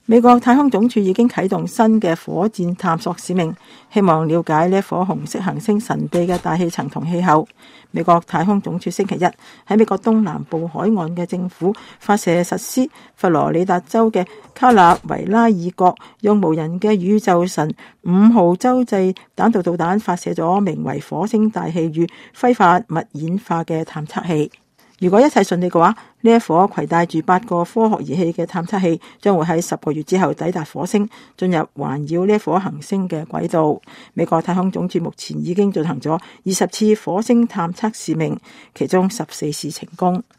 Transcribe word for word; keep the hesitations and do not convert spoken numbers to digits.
美國太空總署已經啟動新嘅火箭探索使命，希望了解呢一顆紅色行星神秘嘅大氣層同氣候。美國太空總署星期一喺美國東南部海岸嘅政府發射實施佛羅里達州嘅卡納維拉爾角，用無人嘅宇宙神五號洲際彈道導彈發射咗名為火星大氣與揮發物演化嘅探測器。如果一切順利嘅話，呢一顆攜帶住八個科學儀器嘅探測器將會喺十個月之後抵達火星，進入環繞呢一顆行星嘅軌道。美國太空總署目前已經進行咗二十次火星探測使命，其中十四次成功。